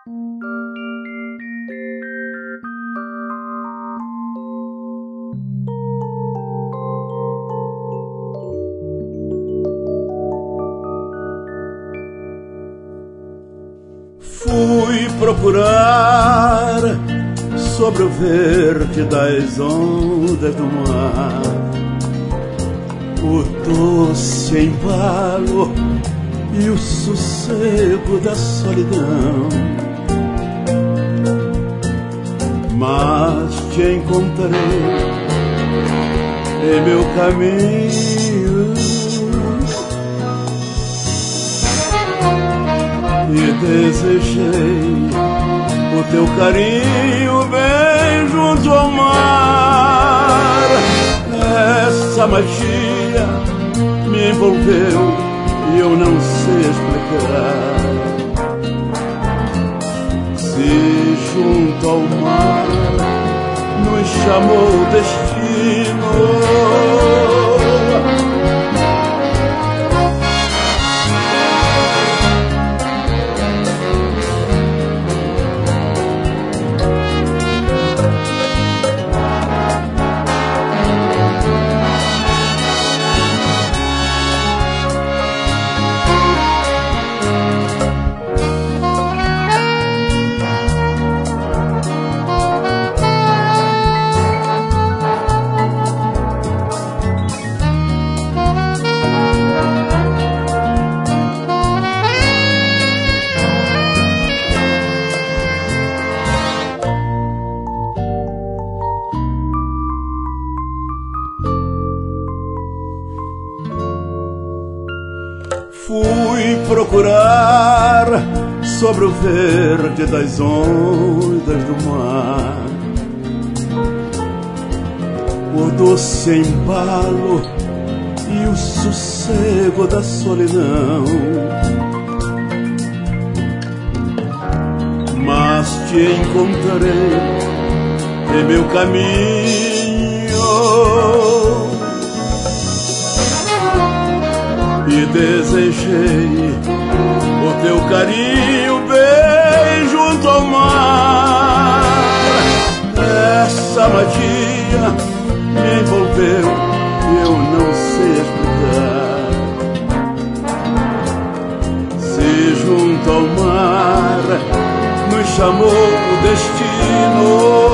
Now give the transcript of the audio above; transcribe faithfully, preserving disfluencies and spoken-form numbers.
Fui procurar sobre o verde das ondas do mar o doce embalo e o sossego da solidão, mas te encontrei em meu caminho e desejei o teu carinho bem junto ao mar. Essa magia me envolveu e eu não sei explicar. Se junto ao mar nos chamou o destino, fui procurar sobre o verde das ondas do mar o doce embalo e o sossego da solidão, mas te encontrei em meu caminho e desejei o teu carinho bem junto ao mar. Essa magia me envolveu e eu não sei explicar. Se junto ao mar nos chamou o destino,